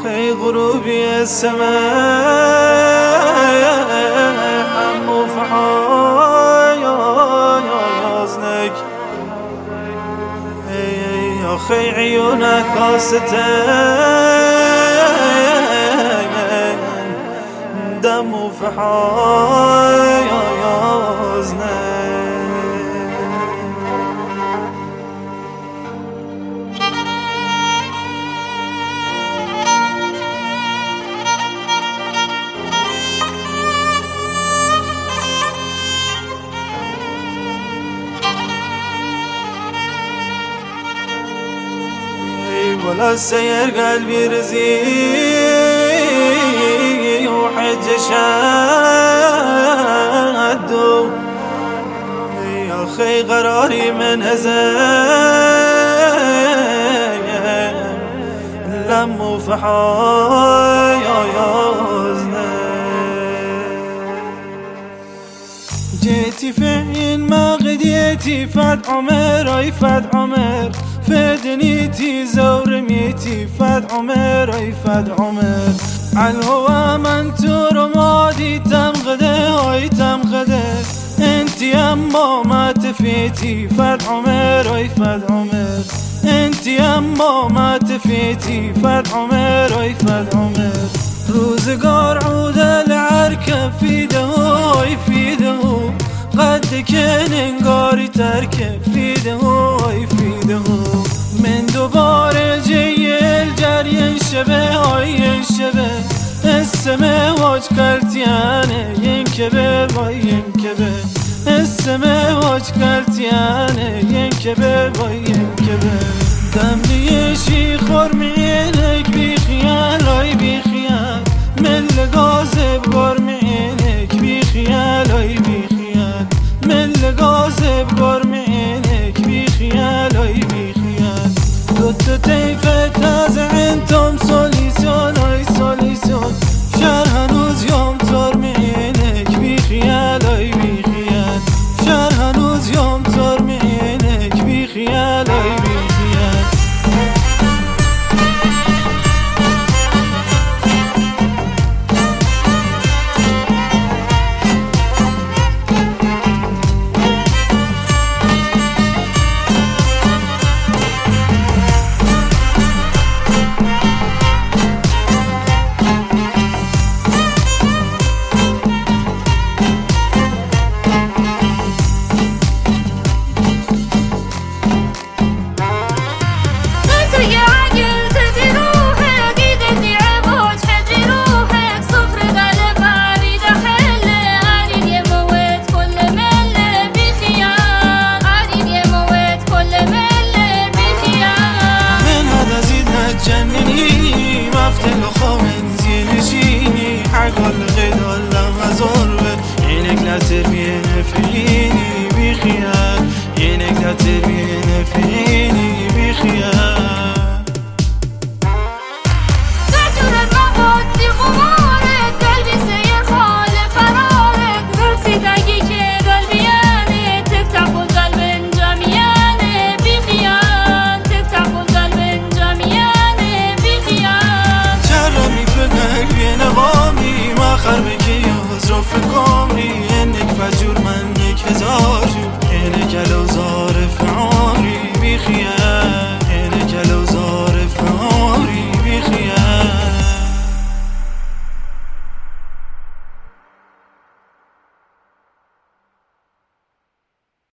خي غروبي السماء حمو فحايزنك يا خي عيونك خاستين دم فحايزنك. ولا سير قلبي رزي وحج شادو يا خي قراري من هزايم لم فحايزنا. جيتي فين ما غديتي فد عمر اي فد عمر فدنيتي زورميتي فد عمر اي فد عمر عالهوا منتور مادي تم غده اي تم غده انتي اما ما تفيتي فد عمر اي فد عمر انتي اما ما تفيتي فد عمر اي فد عمر. روزگار عود العركة في دهوي في دهو قد كان انقاري تركه في دهوي في دهو من دوباره جي الجري ينشبه اي ينشبه السماء واج قلتيانه ينكبه واي ينكبه السماء واج قلتيانه ينكبه واي ينكبه. دم ليشي خرمينك بخيال اي بخيال من لغازب غرمينك بخيال اي بخيال من لغازب غرمينك بخيال اي بخيال. دوت تيفة تازع انتم سوليسيون اي سوليسيون شهر هنوز يوم ترمينك بخيال اي بخيال شهر هنوز يوم ترمينك بخيال اي بخيال. جنني ما افتل خو من زين شيني حق